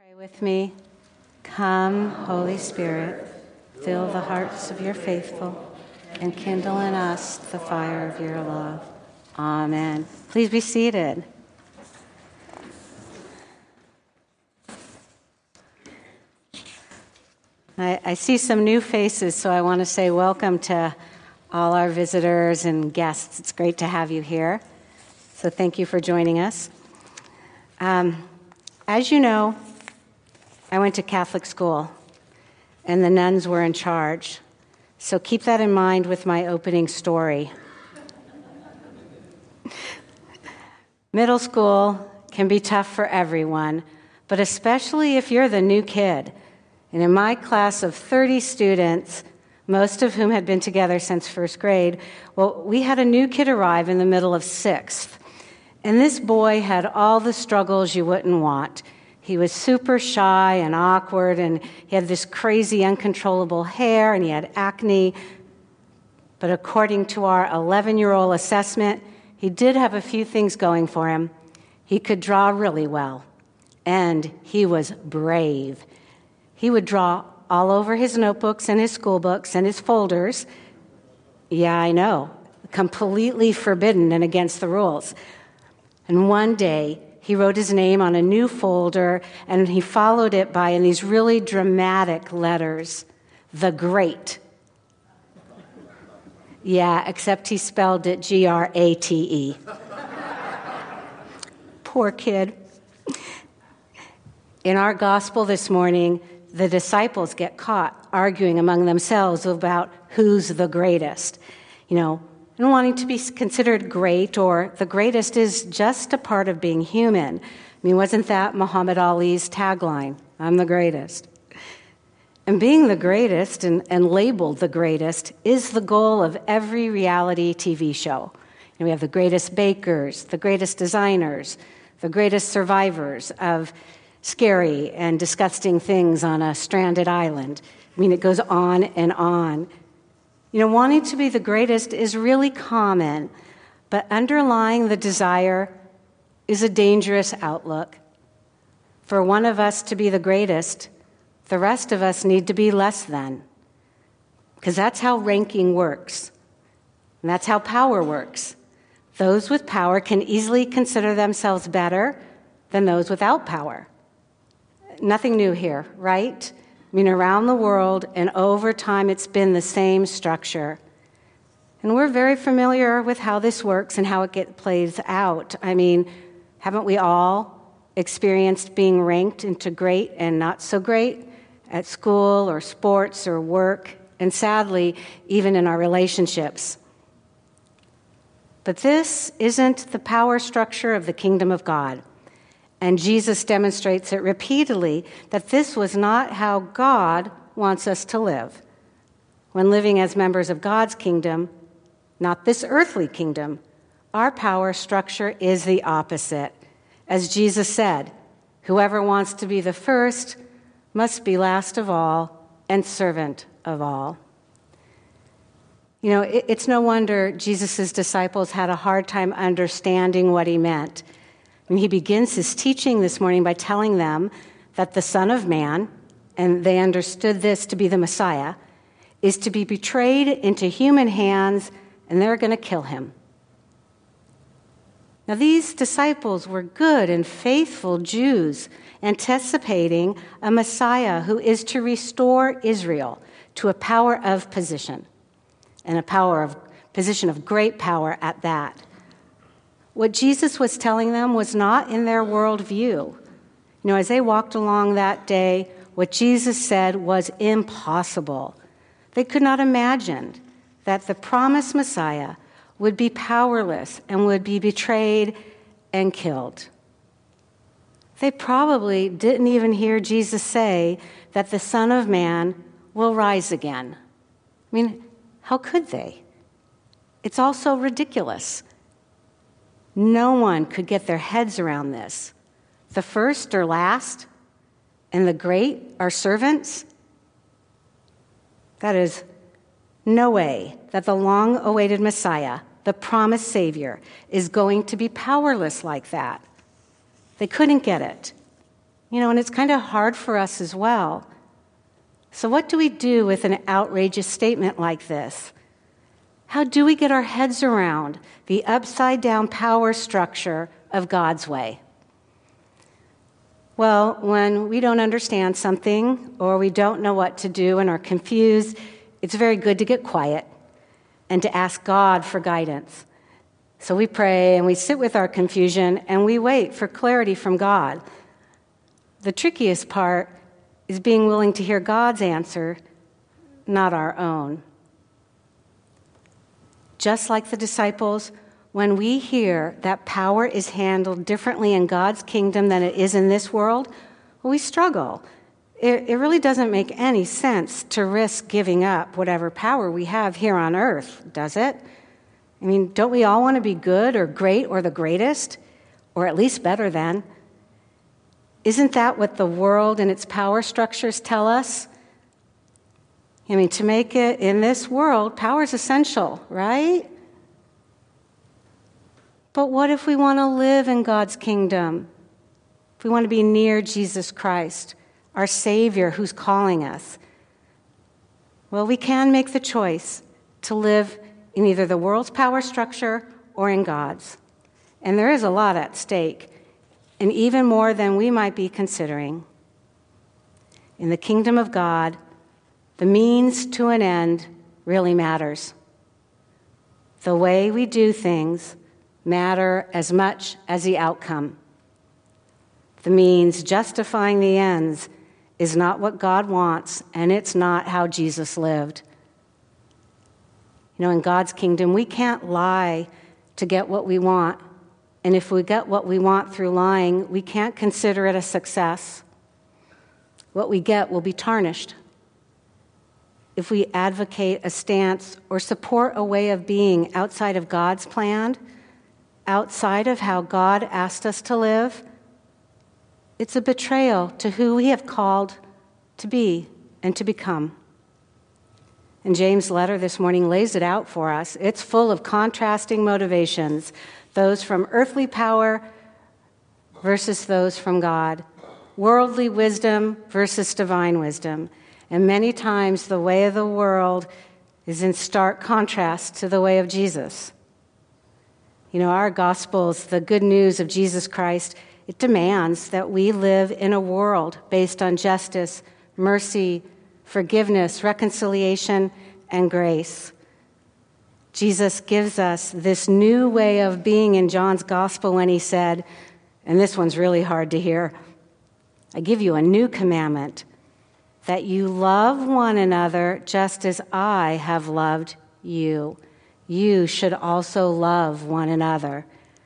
Pray with me. Come, Holy Spirit, fill the hearts of your faithful and kindle in us the fire of your love. Amen. Please be seated. I see some new faces, so I want to say welcome to all our visitors and guests. It's great to have you here. So thank you for joining us. As you know, I went to Catholic school, and the nuns were in charge. So keep that in mind with my opening story. Middle school can be tough for everyone, but especially if you're the new kid. And in my class of 30 students, most of whom had been together since first grade, well, we had a new kid arrive in the middle of sixth. And this boy had all the struggles you wouldn't want. He was super shy and awkward, and he had this crazy, uncontrollable hair, and he had acne. But according to our 11-year-old assessment, he did have a few things going for him. He could draw really well, and he was brave. He would draw all over his notebooks and his school books and his folders. Yeah, I know, completely forbidden and against the rules. And one day, he wrote his name on a new folder, and he followed it by, in these really dramatic letters, The Great. Yeah, except he spelled it Grate. Poor kid. In our gospel this morning, the disciples get caught arguing among themselves about who's the greatest. And wanting to be considered great or the greatest is just a part of being human. Wasn't that Muhammad Ali's tagline? I'm the greatest. And being the greatest and labeled the greatest is the goal of every reality TV show. We have the greatest bakers, the greatest designers, the greatest survivors of scary and disgusting things on a stranded island. It goes on and on. Wanting to be the greatest is really common, but underlying the desire is a dangerous outlook. For one of us to be the greatest, the rest of us need to be less than. Because that's how ranking works. And that's how power works. Those with power can easily consider themselves better than those without power. Nothing new here, right? Around the world and over time, it's been the same structure. And we're very familiar with how this works and how it plays out. Haven't we all experienced being ranked into great and not so great at school or sports or work, and sadly, even in our relationships? But this isn't the power structure of the kingdom of God. And Jesus demonstrates it repeatedly that this was not how God wants us to live. When living as members of God's kingdom, not this earthly kingdom, our power structure is the opposite. As Jesus said, whoever wants to be the first must be last of all and servant of all. It's no wonder Jesus' disciples had a hard time understanding what he meant. He begins his teaching this morning by telling them that the Son of Man, and they understood this to be the Messiah, is to be betrayed into human hands, and they're going to kill him. Now, these disciples were good and faithful Jews, anticipating a Messiah who is to restore Israel to a power of position, and a position of great power at that. What Jesus was telling them was not in their worldview. As they walked along that day, what Jesus said was impossible. They could not imagine that the promised Messiah would be powerless and would be betrayed and killed. They probably didn't even hear Jesus say that the Son of Man will rise again. How could they? It's all so ridiculous. No one could get their heads around this. The first are last, and the great are servants. That is no way that the long-awaited Messiah, the promised Savior, is going to be powerless like that. They couldn't get it. And it's kind of hard for us as well. So what do we do with an outrageous statement like this? How do we get our heads around the upside-down power structure of God's way? Well, when we don't understand something or we don't know what to do and are confused, it's very good to get quiet and to ask God for guidance. So we pray and we sit with our confusion and we wait for clarity from God. The trickiest part is being willing to hear God's answer, not our own. Just like the disciples, when we hear that power is handled differently in God's kingdom than it is in this world, we struggle. It really doesn't make any sense to risk giving up whatever power we have here on earth, does it? I mean, don't we all want to be good or great or the greatest, or at least better than? Isn't that what the world and its power structures tell us? I mean, to make it in this world, power is essential, right? But what if we want to live in God's kingdom? If we want to be near Jesus Christ, our Savior who's calling us? Well, we can make the choice to live in either the world's power structure or in God's. And there is a lot at stake, and even more than we might be considering. In the kingdom of God, the means to an end really matters. The way we do things matter as much as the outcome. The means justifying the ends is not what God wants, and it's not how Jesus lived. In God's kingdom, we can't lie to get what we want. And if we get what we want through lying, we can't consider it a success. What we get will be tarnished. If we advocate a stance or support a way of being outside of God's plan, outside of how God asked us to live, it's a betrayal to who we have called to be and to become. And James' letter this morning lays it out for us. It's full of contrasting motivations, those from earthly power versus those from God, worldly wisdom versus divine wisdom. And many times the way of the world is in stark contrast to the way of Jesus. Our gospels, the good news of Jesus Christ, it demands that we live in a world based on justice, mercy, forgiveness, reconciliation, and grace. Jesus gives us this new way of being in John's gospel when he said, and this one's really hard to hear, I give you a new commandment, that you love one another just as I have loved you. You should also love one another.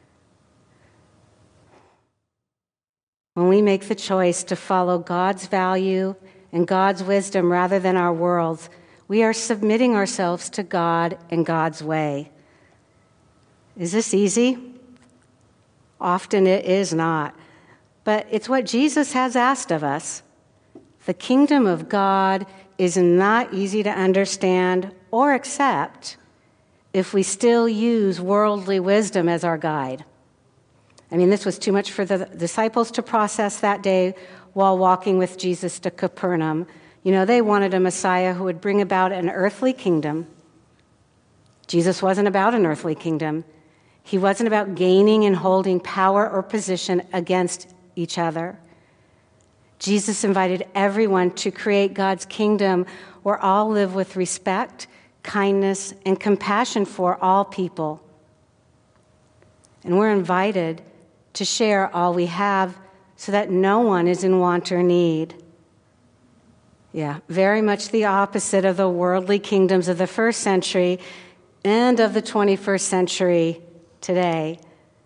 When we make the choice to follow God's value and God's wisdom rather than our world's, we are submitting ourselves to God and God's way. Is this easy? Often it is not. But it's what Jesus has asked of us. The kingdom of God is not easy to understand or accept if we still use worldly wisdom as our guide. I mean, this was too much for the disciples to process that day while walking with Jesus to Capernaum. They wanted a Messiah who would bring about an earthly kingdom. Jesus wasn't about an earthly kingdom. He wasn't about gaining and holding power or position against each other. Jesus invited everyone to create God's kingdom where all live with respect, kindness, and compassion for all people. And we're invited to share all we have so that no one is in want or need. Yeah, very much the opposite of the worldly kingdoms of the first century and of the 21st century today.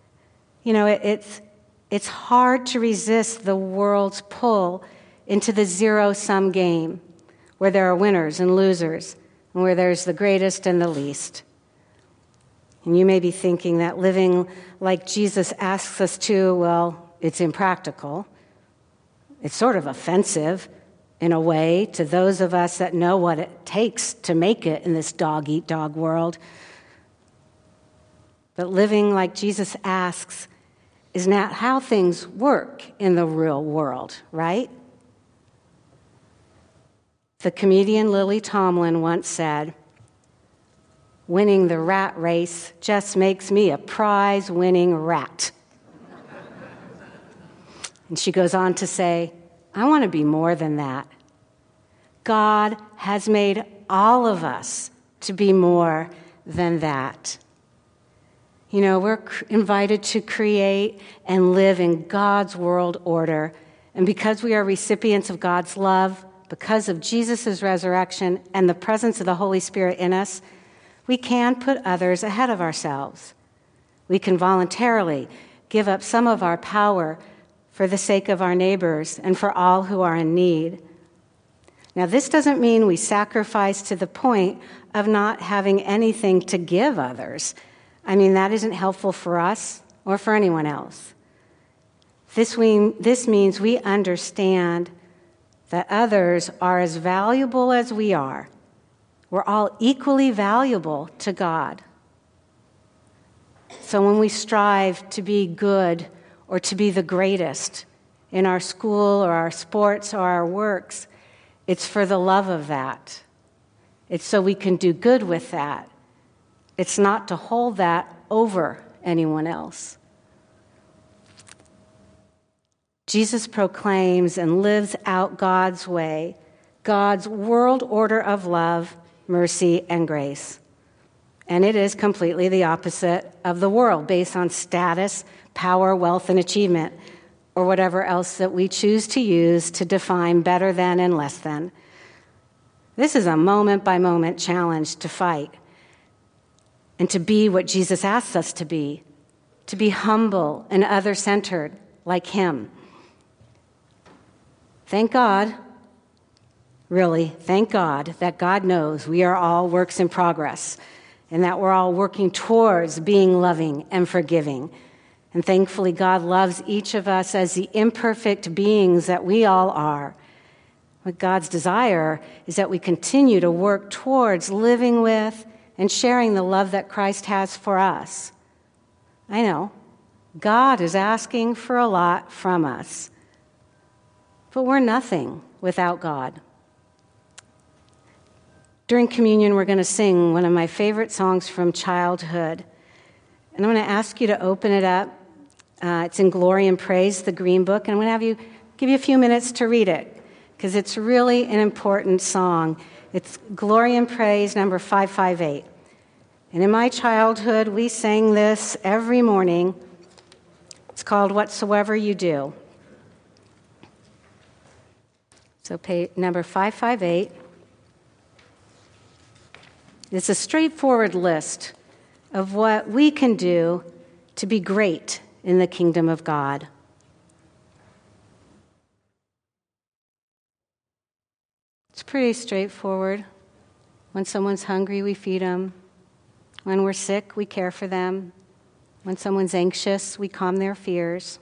It's hard to resist the world's pull into the zero-sum game where there are winners and losers and where there's the greatest and the least. And you may be thinking that living like Jesus asks us to, well, it's impractical. It's sort of offensive in a way to those of us that know what it takes to make it in this dog-eat-dog world. But living like Jesus asks is not how things work in the real world, right? The comedian Lily Tomlin once said, "Winning the rat race just makes me a prize-winning rat." And she goes on to say, "I want to be more than that. God has made all of us to be more than that." You know, we're invited to create and live in God's world order. And because we are recipients of God's love, because of Jesus' resurrection and the presence of the Holy Spirit in us, we can put others ahead of ourselves. We can voluntarily give up some of our power for the sake of our neighbors and for all who are in need. Now, this doesn't mean we sacrifice to the point of not having anything to give others. I mean, that isn't helpful for us or for anyone else. This means we understand that others are as valuable as we are. We're all equally valuable to God. So when we strive to be good or to be the greatest in our school or our sports or our works, it's for the love of that. It's so we can do good with that. It's not to hold that over anyone else. Jesus proclaims and lives out God's way, God's world order of love, mercy, and grace. And it is completely the opposite of the world, based on status, power, wealth, and achievement, or whatever else that we choose to use to define better than and less than. This is a moment-by-moment challenge to fight and to be what Jesus asks us to be humble and other-centered like him. Thank God, really, thank God that God knows we are all works in progress and that we're all working towards being loving and forgiving. And thankfully, God loves each of us as the imperfect beings that we all are. But God's desire is that we continue to work towards living with and sharing the love that Christ has for us. I know, God is asking for a lot from us, but we're nothing without God. During communion, we're going to sing one of my favorite songs from childhood. And I'm going to ask you to open it up. It's in Glory and Praise, the Green Book. And I'm going to give you a few minutes to read it, because it's really an important song. It's Glory and Praise, number 558. And in my childhood, we sang this every morning. It's called Whatsoever You Do. So number 558. It's a straightforward list of what we can do to be great in the kingdom of God. It's pretty straightforward. When someone's hungry, we feed them. When we're sick, we care for them. When someone's anxious, we calm their fears.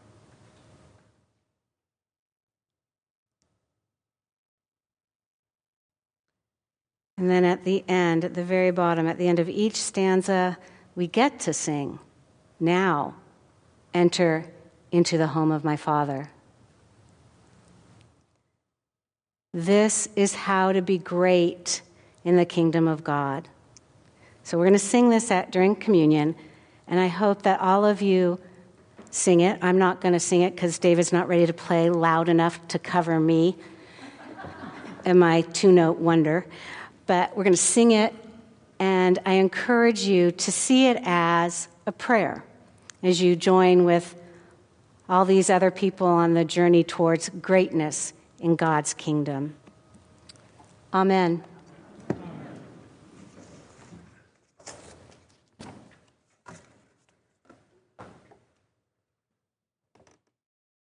And then at the end, at the very bottom, at the end of each stanza, we get to sing, "Now, enter into the home of my Father." This is how to be great in the kingdom of God. So we're going to sing this during communion, and I hope that all of you sing it. I'm not going to sing it because David's not ready to play loud enough to cover me and my two-note wonder. But we're going to sing it, and I encourage you to see it as a prayer as you join with all these other people on the journey towards greatness in God's kingdom. Amen.